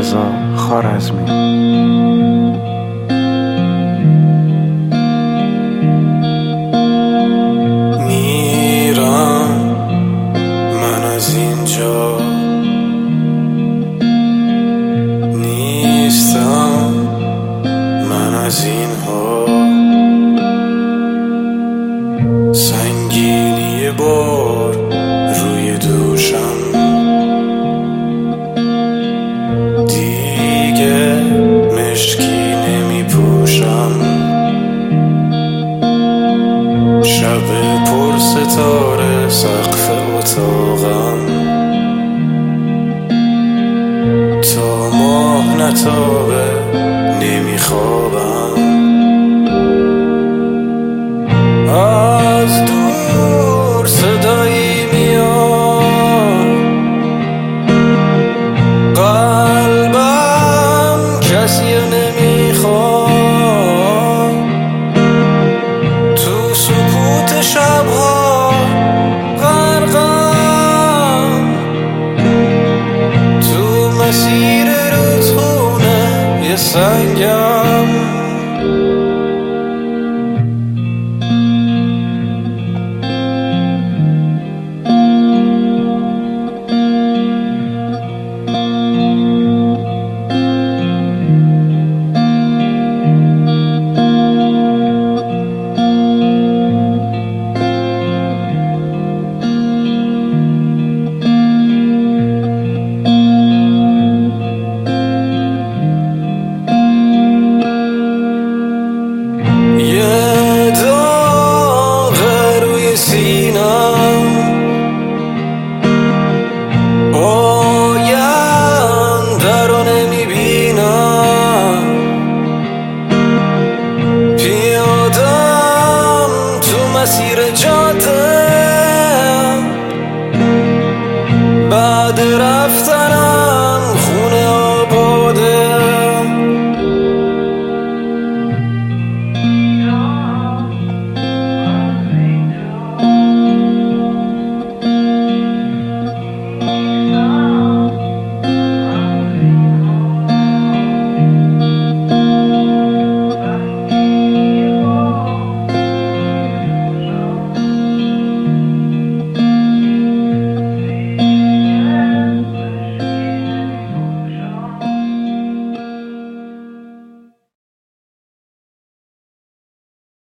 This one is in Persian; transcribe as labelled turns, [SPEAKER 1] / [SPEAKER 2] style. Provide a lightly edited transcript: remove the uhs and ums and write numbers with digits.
[SPEAKER 1] رضا خوارزمی.
[SPEAKER 2] میرم من از اینجا، نیستم من از اینها، سنگینی بار روی دوشم، دیگه مشکی نمی پوشم، شب پر ستاره سقف اتاقم، تا ماه نتابه نمی خوابم، از دور صدایی میاد، قلبم کسی نمیخواد، تو سکوت شبها غرقم، تو مسیر رودخونه یه سنگم. یه داغ روی سینم، آینده رو نمیبینم، پیادم تو مسیر جان،